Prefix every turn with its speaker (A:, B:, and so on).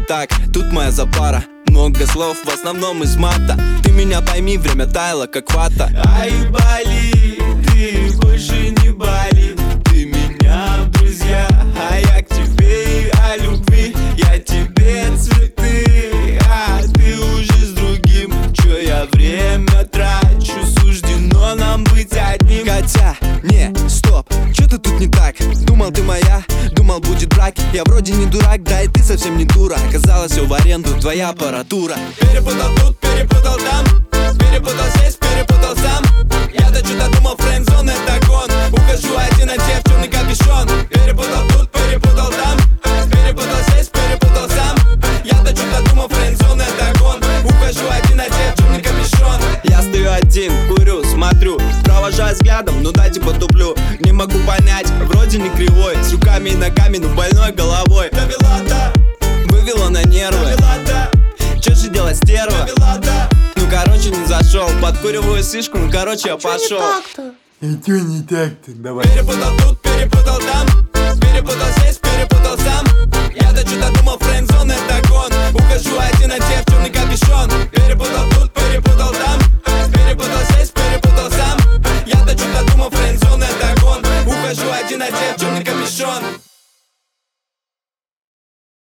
A: так, тут моя запара. Много слов, в основном из мата. Ты меня пойми, время таяло, как вата.
B: Ай, Бали, ты больше не Бали. Ты меня в друзья, а я к тебе и о любви. Я тебе цветы, а ты уже с другим. Чё я время трачу, суждено нам быть одним.
A: Хотя, не, стоп, чё-то тут не так. Думал, ты моя, думал, будет брак. Я вроде не дурак, да и ты совсем не дура. Оказалось, все в аренду, твоя аппаратура.
B: Перепутал тут, перепутал там. Перепутал здесь, перепутал сам. Я-то что-то думал, френдзон это гон. Ухожу один, одев черный капюшон. Перепутал тут, перепутал там. Перепутал здесь, перепутал сам. Я-то что-то думал, френдзон это гон. Ухожу один, одев черный капюшон.
A: Я стою один, курю, смотрю, провожаю взглядом, ну да типа туплю. Не могу понять, вроде не кривой, с руками и ногами, но больной головой.
B: Довела-то,
A: вывела на нервы,
B: довела-то,
A: чё же делать, стерва?
B: довела-то.
A: Ну короче не зашел, подкуриваю слишком, ну короче я пошел.
C: И чё не так-то? Давай.
B: Перепутал тут, перепутал там. Перепутал здесь, перепутал сам. Я-то что-то думал, френдзон это